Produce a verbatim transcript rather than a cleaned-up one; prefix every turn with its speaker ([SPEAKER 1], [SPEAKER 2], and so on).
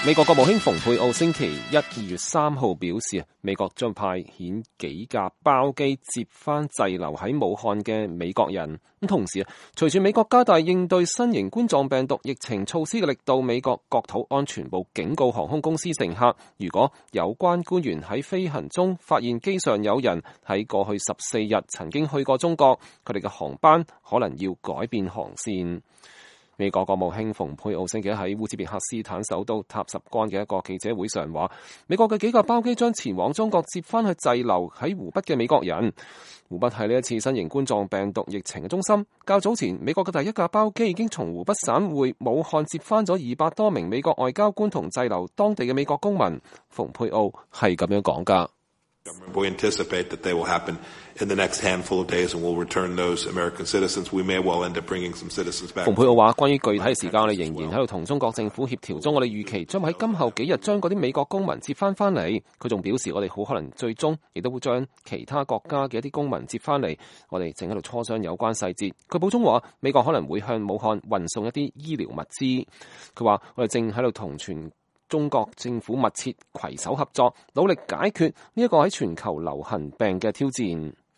[SPEAKER 1] 美國國務卿蓬佩奧星期一二月三號表示，美國將派遣幾架包機接返滯留喺武漢嘅美國人。咁同時，隨住美國加大應對新型冠狀病毒疫情措施嘅力度，美國國土安全部警告航空公司乘客，如果有關官員喺飛行中發現機上有人喺過去十四日曾經去過中國，佢哋嘅航班可能要改變航線。美國國務卿蓬佩奧星期一喺烏茲別克斯坦首都塔什干嘅一個記者會上話，美國嘅幾架包機將前往中國接翻去滯留喺湖北嘅美國人。湖北係呢一次新型冠狀病毒疫情嘅中心。較早前，美國嘅第一架包機已經從湖北省會武漢接翻咗二百多名美國外交官同滯留當地嘅美國公民。蓬佩奧係咁樣講㗎。
[SPEAKER 2] We anticipate that they will happen in the next handful of days, and we'll return those American citizens. We may well end up bringing some citizens back.
[SPEAKER 1] 蓬佩奧話：關於具體嘅時間，我哋仍然喺度同中國政府協調中。我哋預期將喺今後幾日將嗰啲美國公民接翻翻嚟。佢仲表示，我哋好可能最終亦都會將其他國家嘅一啲公民接翻嚟。我哋正喺度磋商有關細節。佢補充話，美國可能會向武漢運送一啲醫療物資。佢話：我哋正喺度同全中國政府密切攜手合作，努力解決呢一個喺全球流行病嘅挑戰。